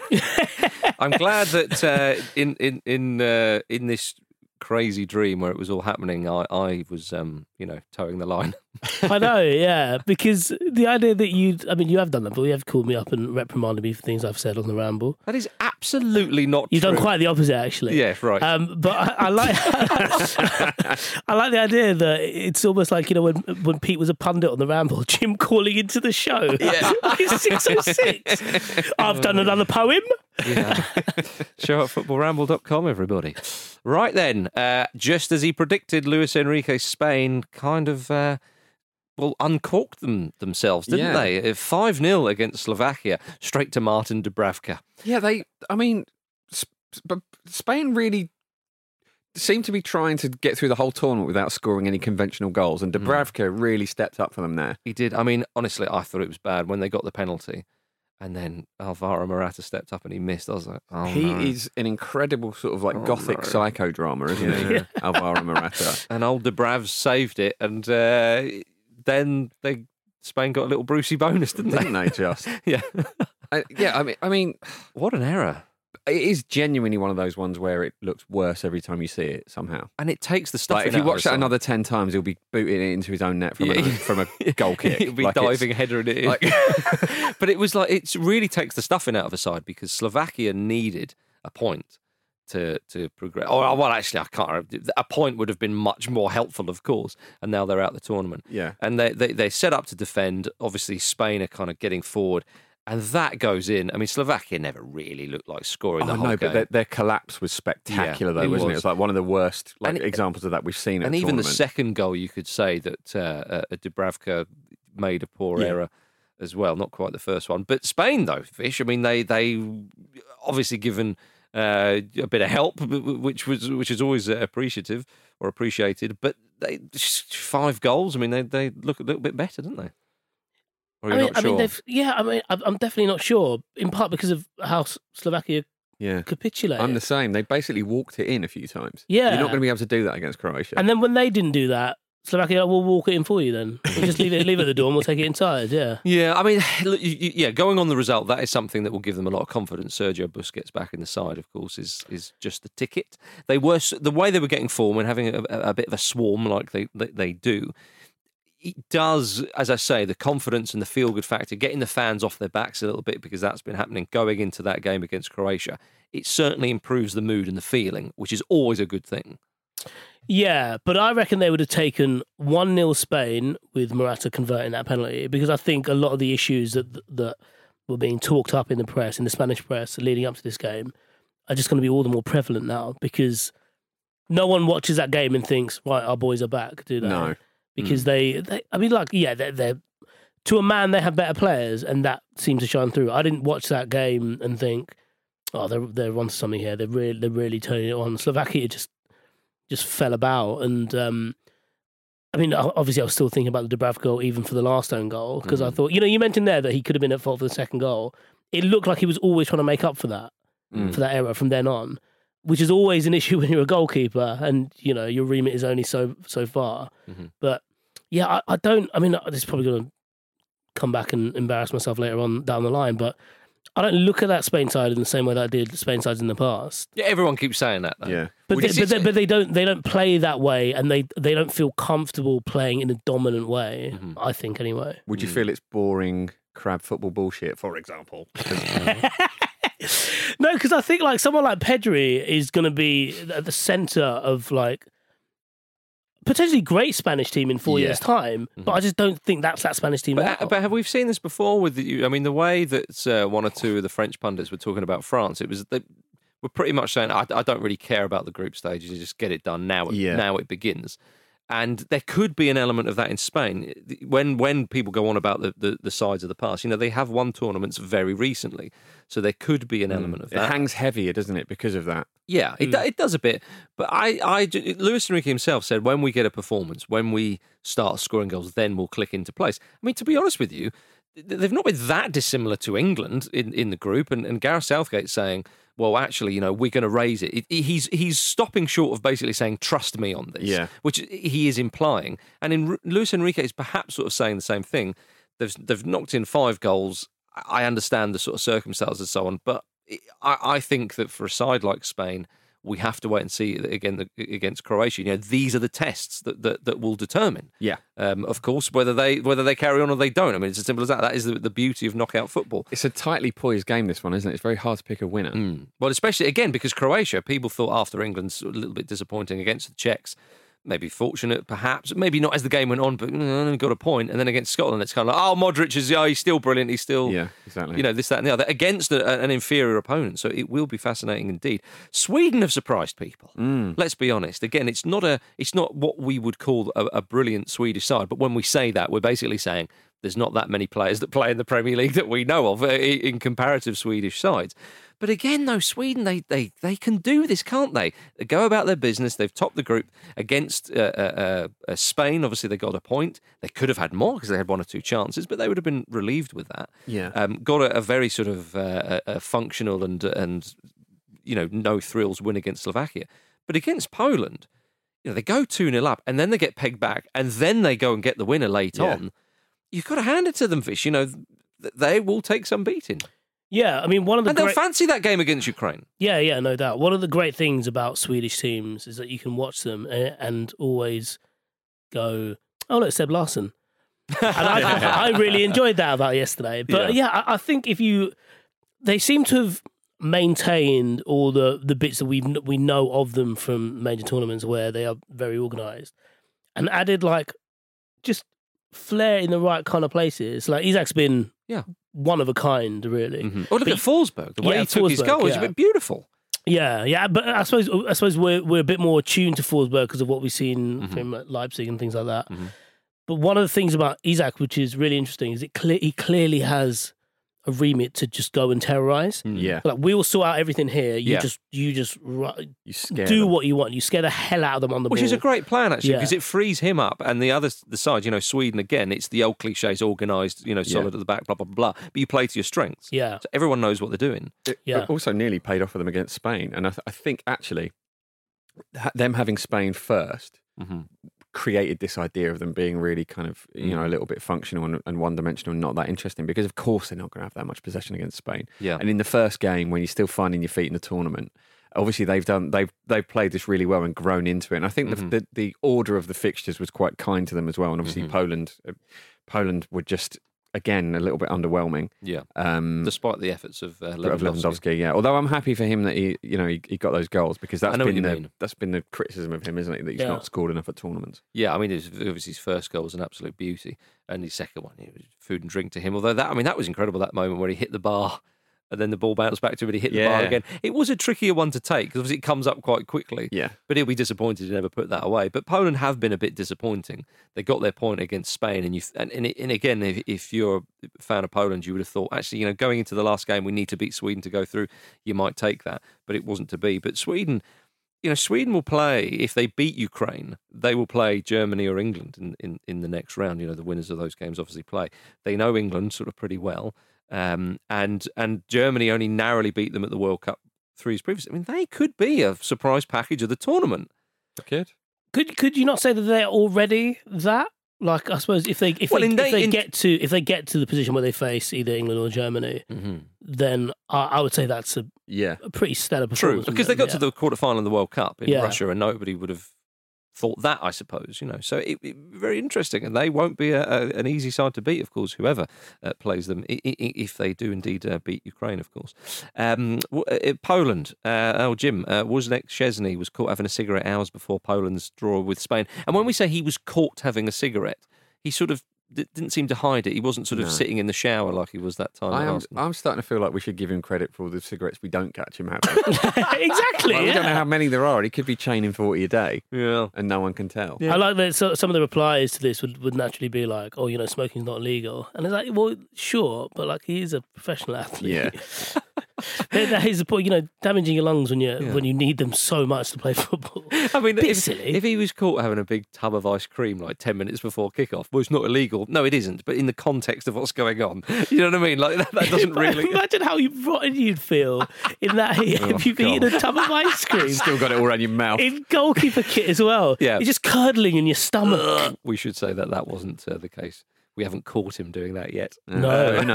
I'm glad that uh, in in in uh, in this crazy dream where it was all happening, I, I was, um, you know, towing the line. I know, yeah, because the idea that you, I mean, you have done that, but you have called me up and reprimanded me for things I've said on the Ramble. That is absolutely not You've true. You've done quite the opposite, actually. Yeah, right. Um, but I, I like, I like the idea that it's almost like, you know, when when Pete was a pundit on the Ramble, Jim calling into the show. Yeah, it's six oh six. I've done another poem. Yeah. Show at football ramble dot com, everybody. Right then, uh, just as he predicted, Luis Enrique's Spain kind of, uh, well, uncorked them themselves, didn't yeah. they? five nil against Slovakia, straight to Martin Dubravka. Yeah, they, I mean, but Spain really seemed to be trying to get through the whole tournament without scoring any conventional goals, and Dubravka mm. really stepped up for them there. He did. I mean, honestly, I thought it was bad when they got the penalty. And then Alvaro Morata stepped up and he missed. I was like, oh, he no. is an incredible sort of like oh, gothic no. psychodrama, isn't he? Yeah. Alvaro Morata. And old Dubravka saved it. And uh, then they Spain got a little Brucey bonus, didn't they? Didn't they just? yeah. I, yeah, I mean, I mean, what an error. It is genuinely one of those ones where it looks worse every time you see it somehow. And it takes the stuff like, in if you out watch that side. another ten times, he'll be booting it into his own net from, yeah. a, from a goal kick. He'll be like diving, headering it in. Like... but it was like, it really takes the stuffing out of a side because Slovakia needed a point to to progress. Oh, well, actually, I can't. A point would have been much more helpful, of course, and now they're out of the tournament. Yeah. And they, they, they set up to defend. Obviously, Spain are kind of getting forward. And that goes in. I mean, Slovakia never really looked like scoring the oh, whole no, game. but their, their collapse was spectacular, yeah, though, it wasn't was. it? It was like one of the worst like, and, examples of that we've seen. At and the even the tournament. second goal, you could say that uh, uh, Dubravka made a poor yeah. error as well. Not quite the first one, but Spain though, Fish. I mean, they they obviously given uh, a bit of help, which was which is always appreciative or appreciated. But they five goals. I mean, they they look a little bit better, don't they? Or you're I mean, not I sure? mean, they've, yeah. I mean, I'm definitely not sure. In part because of how Slovakia yeah. capitulated. I'm the same. They basically walked it in a few times. Yeah, you're not going to be able to do that against Croatia. And then when they didn't do that, Slovakia will walk it in for you. Then we'll just leave it, leave it at the door, and we'll take it inside. Yeah, yeah. I mean, look, yeah. Going on the result, that is something that will give them a lot of confidence. Sergio Busquets back in the side, of course, is is just the ticket. They were the way they were getting form and having a, a bit of a swarm like they they, they do. It does, as I say, the confidence and the feel-good factor, getting the fans off their backs a little bit because that's been happening going into that game against Croatia. It certainly improves the mood and the feeling, which is always a good thing. Yeah, but I reckon they would have taken one nil Spain with Morata converting that penalty because I think a lot of the issues that that were being talked up in the press, in the Spanish press, leading up to this game are just going to be all the more prevalent now because no one watches that game and thinks, right, our boys are back, do they? No. because mm. they, they, I mean, like, yeah, they're, they're to a man, they have better players, and that seems to shine through. I didn't watch that game and think, oh, they're they're onto something here. They're really they're really turning it on. Slovakia just just fell about, and um, I mean, obviously, I was still thinking about the Dubravka goal even for the last own goal because mm. I thought, you know, you mentioned there that he could have been at fault for the second goal. It looked like he was always trying to make up for that mm. for that error from then on, which is always an issue when you're a goalkeeper, and you know your remit is only so so far. Mm-hmm. But yeah, I, I don't. I mean, this is probably going to come back and embarrass myself later on down the line, but I don't look at that Spain side in the same way that I did Spain sides in the past. Yeah, everyone keeps saying that, though. Yeah, but they, but, they, but they don't they don't play that way, and they they don't feel comfortable playing in a dominant way. Mm-hmm. I think anyway. Would you feel it's boring crab football bullshit, for example? No, because I think like someone like Pedri is going to be at the centre of like potentially great Spanish team in four yeah. years' time, mm-hmm. but I just don't think that's that Spanish team. But, but have we seen this before? With the, I mean, the way that uh, one or two of the French pundits were talking about France, it was they were pretty much saying, "I, I don't really care about the group stages; you just get it done now. Yeah. Now it begins." And there could be an element of that in Spain. When when people go on about the, the, the sides of the past, you know, they have won tournaments very recently. So there could be an mm. element of that. It hangs heavier, doesn't it, because of that? Yeah, it, mm. it does a bit. But I, I, Luis Enrique himself said, when we get a performance, when we start scoring goals, then we'll click into place. I mean, to be honest with you, they've not been that dissimilar to England in, in the group. And, and Gareth Southgate saying, well, actually, you know, we're going to raise it. it. He's he's stopping short of basically saying, trust me on this, yeah. which he is implying. And in Luis Enrique is perhaps sort of saying the same thing. They've, they've knocked in five goals. I understand the sort of circumstances and so on, but I, I think that for a side like Spain, we have to wait and see again the, against Croatia. You know, these are the tests that that, that will determine. Yeah, um, of course, whether they whether they carry on or they don't. I mean, it's as simple as that. That is the, the beauty of knockout football. It's a tightly poised game, this one, isn't it? It's very hard to pick a winner. Mm. Well, especially again because Croatia, people thought after England's a little bit disappointing against the Czechs. Maybe fortunate, perhaps. Maybe not as the game went on, but mm, got a point. And then against Scotland, it's kind of like, oh, Modric is, oh, he's still brilliant. He's still, yeah, exactly. You know, this, that, and the other against a, an inferior opponent. So it will be fascinating indeed. Sweden have surprised people. Mm. Let's be honest. Again, it's not a, it's not what we would call a, a brilliant Swedish side. But when we say that, we're basically saying there's not that many players that play in the Premier League that we know of in comparative Swedish sides. But again, though, Sweden, they, they, they can do this, can't they? They go about their business. They've topped the group against uh, uh, uh, Spain. Obviously, they got a point. They could have had more because they had one or two chances, but they would have been relieved with that. Yeah, um, got a, a very sort of uh, a functional and and you know no frills win against Slovakia. But against Poland, you know they go two nil up and then they get pegged back and then they go and get the winner late yeah. on. You've got to hand it to them, Fish. You know they will take some beating. Yeah, I mean, one of the and great... they'll fancy that game against Ukraine. Yeah, yeah, no doubt. One of the great things about Swedish teams is that you can watch them and always go, "Oh, look, Seb Larsson." And I, I really enjoyed that about yesterday. But yeah, yeah I, I think if you, they seem to have maintained all the the bits that we we know of them from major tournaments where they are very organised, and added like just flair in the right kind of places. Like Isak's been yeah. one of a kind, really. Mm-hmm. Oh, look but at Forsberg. The way yeah, he took Forsberg, his goal yeah. is a bit beautiful. Yeah, yeah, but I suppose I suppose we're we're a bit more attuned to Forsberg because of what we've seen mm-hmm. from like, Leipzig and things like that. Mm-hmm. But one of the things about Isak, which is really interesting, is it cle- he clearly has a remit to just go and terrorize. Yeah, like we will sort out everything here. You yeah. just you just you scare do them. what you want. You scare the hell out of them on the Which ball. Which is a great plan actually because yeah. it frees him up and the other the side, you know, Sweden again. It's the old cliches, organised, you know, solid yeah. at the back, blah blah blah. But you play to your strengths. Yeah, so everyone knows what they're doing. It yeah, also nearly paid off for them against Spain, and I, th- I think actually them having Spain first. Mm-hmm. created this idea of them being really kind of, you know, a little bit functional and, and one-dimensional and not that interesting because, of course, they're not going to have that much possession against Spain. Yeah. And in the first game, when you're still finding your feet in the tournament, obviously they've done they've they've played this really well and grown into it. And I think mm-hmm. the, the the order of the fixtures was quite kind to them as well. And obviously mm-hmm. Poland, uh, Poland were just again a little bit underwhelming. Yeah, um, despite the efforts of uh, Lewandowski. Of Lewandowski. Yeah, although I'm happy for him that he, you know, he, he got those goals because that's been the mean. that's been the criticism of him, isn't it? That he's yeah. not scored enough at tournaments. Yeah, I mean, his, obviously his first goal was an absolute beauty, and his second one, it was food and drink to him. Although that, I mean, that was incredible. That moment where he hit the bar and then the ball bounced back to him and he hit the bar Yeah. again. It was a trickier one to take because obviously it comes up quite quickly. Yeah. But he'll be disappointed to never put that away. But Poland have been a bit disappointing. They got their point against Spain, and you and, and, and again, if, if you're a fan of Poland, you would have thought, actually, you know, going into the last game, we need to beat Sweden to go through. You might take that, but it wasn't to be. But Sweden, you know, Sweden will play, if they beat Ukraine, they will play Germany or England in, in, in the next round. You know, the winners of those games obviously play. They know England sort of pretty well. Um, and and Germany only narrowly beat them at the World Cup three years previously. I mean, they could be a surprise package of the tournament. Good. Could could you not say that they're already that? Like, I suppose if they if Well, they, in if they- they in- get to if they get to the position where they face either England or Germany, Mm-hmm. then I, I would say that's a, Yeah. a pretty stellar True, performance. from because they them, got yeah. to the quarterfinal of the World Cup in Yeah. Russia, and nobody would have thought that, I suppose. You know, so it, it, very interesting, and they won't be a, a, an easy side to beat, of course. Whoever uh, plays them, i- i- if they do indeed uh, beat Ukraine, of course. Um, w- uh, Poland. Uh, oh, Jim uh, Wozniak Szczesny was caught having a cigarette hours before Poland's draw with Spain, and when we say he was caught having a cigarette, he sort of d- didn't seem to hide it. He wasn't sort of No. sitting in the shower like he was that time. I at am, Arsenal. I'm starting to feel like we should give him credit for all the cigarettes we don't catch him having. exactly. Like, we yeah. don't know how many there are. He could be chaining forty a day, Yeah. and no one can tell. I like that so, some of the replies to this would, would naturally be like, oh, you know, smoking's not illegal. And it's like, well, sure, but like he is a professional athlete. Yeah. that, that is the point, you know, damaging your lungs when you Yeah. when you need them so much to play football. I mean, Bit if, silly. if he was caught having a big tub of ice cream like ten minutes before kickoff, well, it's not illegal. No, it isn't. But in the context of what's going on, you know what I mean? Like that, that doesn't But really. Imagine how you rotten you'd feel in that if you've God. eaten a tub of ice cream. Still got it all around your mouth. In goalkeeper kit as well. Yeah. You're just curdling in your stomach. We should say that that wasn't uh, the case. We haven't caught him doing that yet. No, who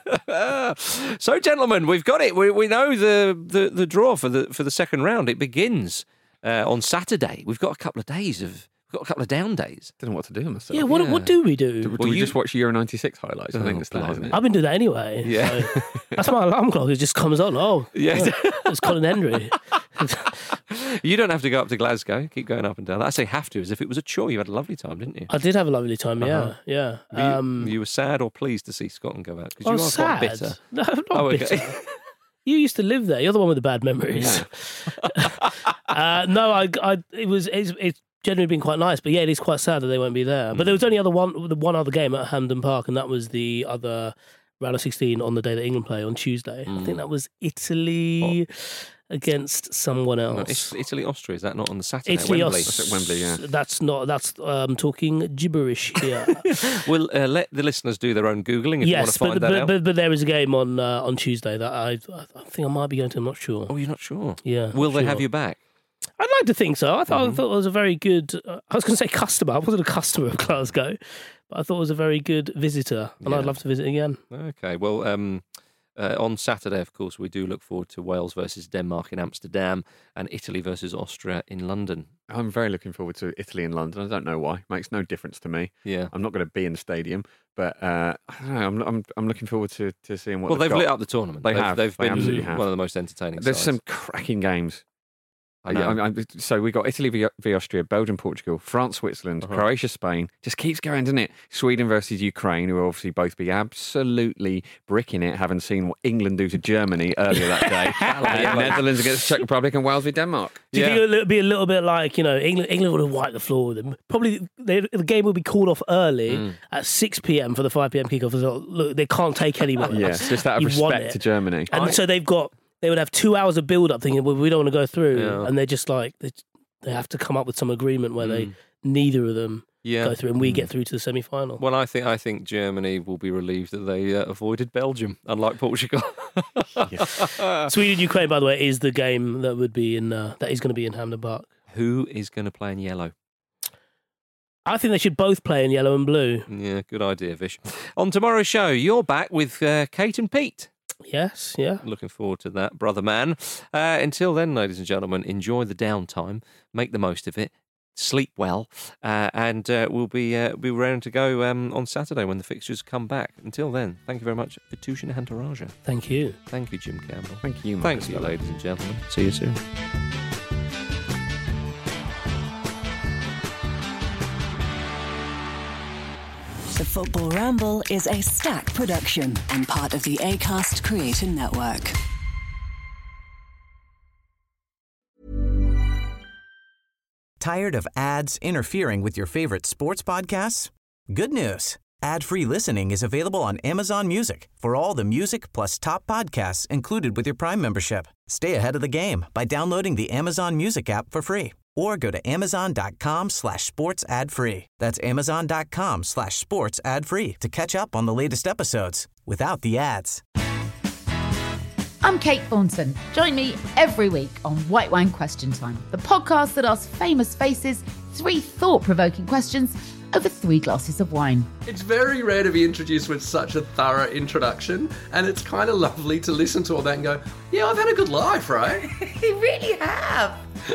knows? So, gentlemen, we've got it. We we know the, the, the draw for the for the second round. It begins uh, on Saturday. We've got a couple of days of we've got a couple of down days. Don't know what to do with myself. Yeah, what, Yeah. what do we do? Do, do Well, we you- just watch Euro ninety-six highlights? I Oh, think that's that, blimey. isn't it? I've been doing that anyway. Yeah. so that's my alarm clock. It just comes on. Oh, Yeah. it's Colin Henry. You don't have to go up to Glasgow. Keep going up and down. I say have to, as if it was a chore. You had a lovely time, didn't you? I did have a lovely time. Yeah, Uh-huh. yeah. Were you, Um, you were sad or pleased to see Scotland go out? Because I you was are quite sad. bitter. No, I'm not Oh, okay. bitter. You used to live there. You're the one with the bad memories. uh, no, I, I, it was, it's, it's generally been quite nice, but yeah, it is quite sad that they won't be there. But there was only other one, the one other game at Hampden Park, and that was the other round of sixteen on the day that England play on Tuesday. I think that was Italy against someone else. No, it's Italy, Austria. Is that not on the Saturday? Italy, at Wembley? Aus- That's at Wembley, yeah. That's not. That's um, talking gibberish here. We'll uh, let the listeners do their own googling if you want yes, to find but, that but, out. but but there is a game on uh, on Tuesday that I I think I might be going to. I'm not sure. Oh, you're not sure? Yeah. Will not they have sure. you back? I'd like to think so. I thought, Mm-hmm. I thought it was a very good. Uh, I was going to say customer. I wasn't a customer of Glasgow, but I thought it was a very good visitor, and Yeah. I'd love to visit again. Okay. Well, um, uh, on Saturday, of course, we do look forward to Wales versus Denmark in Amsterdam and Italy versus Austria in London. I'm very looking forward to Italy and London. I don't know why. Makes no difference to me. Yeah. I'm not going to be in the stadium, but uh, I don't know. I'm, I'm, I'm looking forward to, to seeing what Well, they've got. lit up the tournament. They they've, have. They've They been absolutely have. one of the most entertaining. There's sides. some cracking games. Uh, yeah. I- I- so we got Italy v, v Austria, Belgium, Portugal, France, Switzerland, Uh-huh. Croatia, Spain. Just keeps going, doesn't it? Sweden versus Ukraine, who will obviously both be absolutely bricking it, having seen what England do to Germany earlier that day. Uh, Netherlands against Czech Republic and Wales v Denmark. Do you Yeah. think it'll be a little bit like, you know, England England would have wiped the floor with them? Probably they, the game will be called off early Mm. at six p.m. for the five p.m. kickoff. So, look, they can't take any more. Yeah, just out of You've won respect it. to Germany. And so they've got, they would have two hours of build up thinking, well, we don't want to go through. Yeah. And they're just like, they, they have to come up with some agreement where they, neither of them yeah. go through and we get through to the semi final. Well, I think I think Germany will be relieved that they uh, avoided Belgium, unlike Portugal. Sweden Ukraine, by the way, is the game that would be in, uh, that is going to be in Hampden Park. Who is going to play in yellow? I think they should both play in yellow and blue. Yeah, good idea, Vish. On tomorrow's show, you're back with uh, Kate and Pete. Yes, yeah. Looking forward to that, brother man. Uh, until then, ladies and gentlemen, enjoy the downtime, make the most of it, sleep well, uh, and uh, we'll be uh, be round to go um, on Saturday when the fixtures come back. Until then, thank you very much, Vitushin Hantaraja. Thank you. Thank you, Jim Campbell. Thank you, Thanks, Marcus. you, ladies and gentlemen. See you soon. The Football Ramble is a Stack production and part of the Acast Creator Network. Tired of ads interfering with your favorite sports podcasts? Good news. Ad-free listening is available on Amazon Music for all the music plus top podcasts included with your Prime membership. Stay ahead of the game by downloading the Amazon Music app for free or go to amazon.com slash sports ad free. That's amazon.com slash sports ad free to catch up on the latest episodes without the ads. I'm Kate Thornton. Join me every week on White Wine Question Time, the podcast that asks famous faces three thought-provoking questions over three glasses of wine. It's very rare to be introduced with such a thorough introduction, and it's kind of lovely to listen to all that and go, yeah, I've had a good life, right? You really have.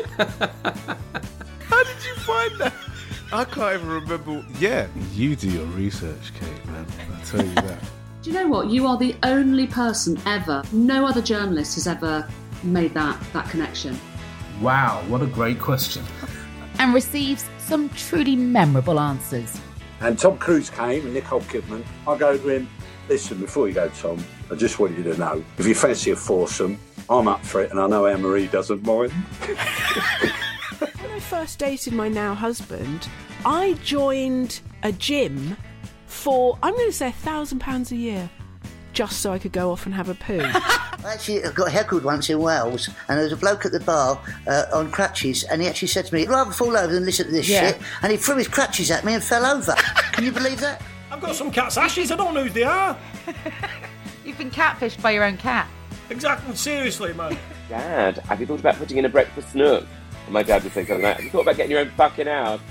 How did you find that? I can't even remember. Yeah, you do your research, Kate, man. I'll tell you that. Do you know what? You are the only person ever, no other journalist has ever made that, that connection. Wow, what a great question. And receives some truly memorable answers. And Tom Cruise came and Nicole Kidman. I go to him, listen, before you go, Tom, I just want you to know, if you fancy a foursome, I'm up for it, and I know Anne-Marie doesn't mind. When I first dated my now husband, I joined a gym for, I'm going to say, a thousand pounds a year, just so I could go off and have a poo. Actually, I got heckled once in Wales, and there was a bloke at the bar uh, on crutches, and he actually said to me, I'd rather fall over than listen to this Yeah. shit, and he threw his crutches at me and fell over. Can you believe that? I've got some cat's ashes, I don't know who they are. You've been catfished by your own cat. Exactly, seriously, man. Dad, have you thought about putting in a breakfast nook? And my dad would say something like, have you thought about getting your own fucking house?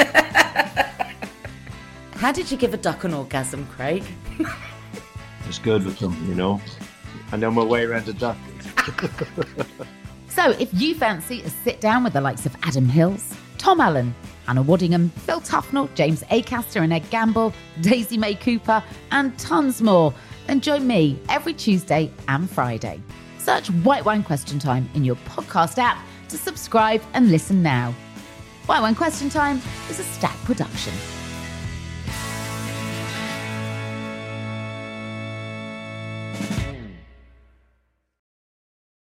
How did you give a duck an orgasm, Craig? It's good with them, you know. And on my way around to duck. So, if you fancy a sit down with the likes of Adam Hills, Tom Allen, Hannah Waddingham, Phil Tufnell, James Acaster and Ed Gamble, Daisy May Cooper, and tons more, then join me every Tuesday and Friday. Search White Wine Question Time in your podcast app to subscribe and listen now. White Wine Question Time is a Stack production.